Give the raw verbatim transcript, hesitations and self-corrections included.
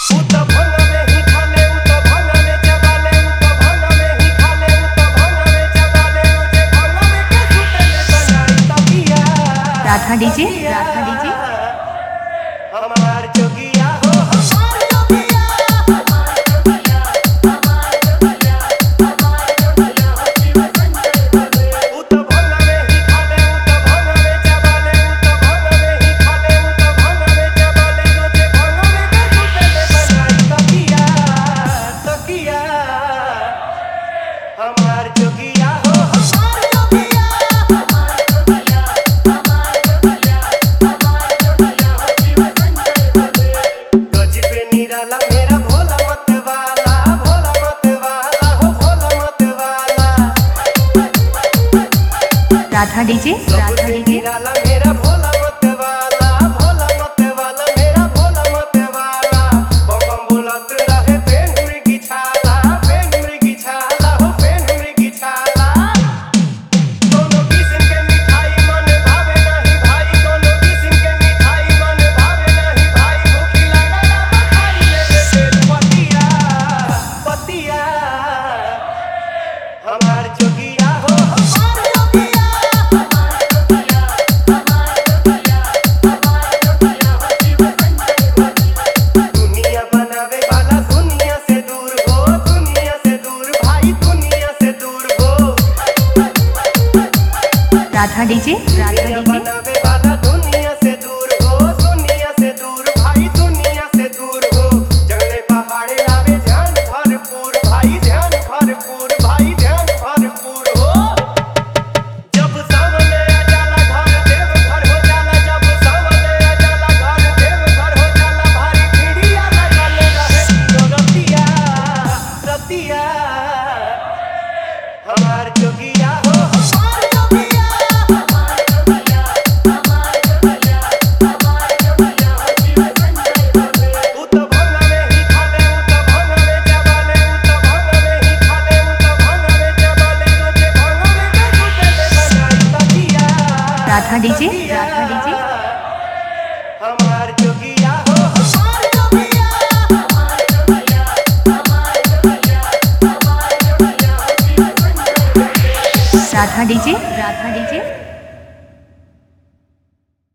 Radha DJ Radha DJ हमार जोगिया हो हमार जोगिया हो मेरा भोला मत वाला भोला मत वाला हो भोला मत वाला राधा डीजे राधा डीजे मेरा भोला मत वाला भोला मत वाला मेरा भोला मत वाला बम बम बोलत रहे पेन मृगी छाला पेन मृगी छाला हो पेन मृगी छाला कोनो किस्म के मिठाई मन भावे नहीं भाई कोनो किस्म के मिठाई मन भावे नहीं भाई भूखी लागला खाई ले पेट पतिया पतिया हमार जोगिया हो दुनिया बनावे वाला दुनिया से दूर हो दुनिया से दूर भाई दुनिया से दूर हो राधा डीजे राधा डीजे बनावे वाला दुनिया से दूर हो दुनिया से दूर भाई दुनिया से दूर हो जंगले पहाड़े आवे ध्यान भरपूर भाई ध्यान भरपूर भाई ध्यान भरपूर हो जब सामने आ जाला घर देव घर हो जाला जब सामने आ जाला घर देव घर हो जाला भारी पीड़िया लगल रहे रतिया रतिया हमार जोगिया हो राधा डीजे राधा डीजे हमार जोगिया हो राधा डीजे राधा डीजे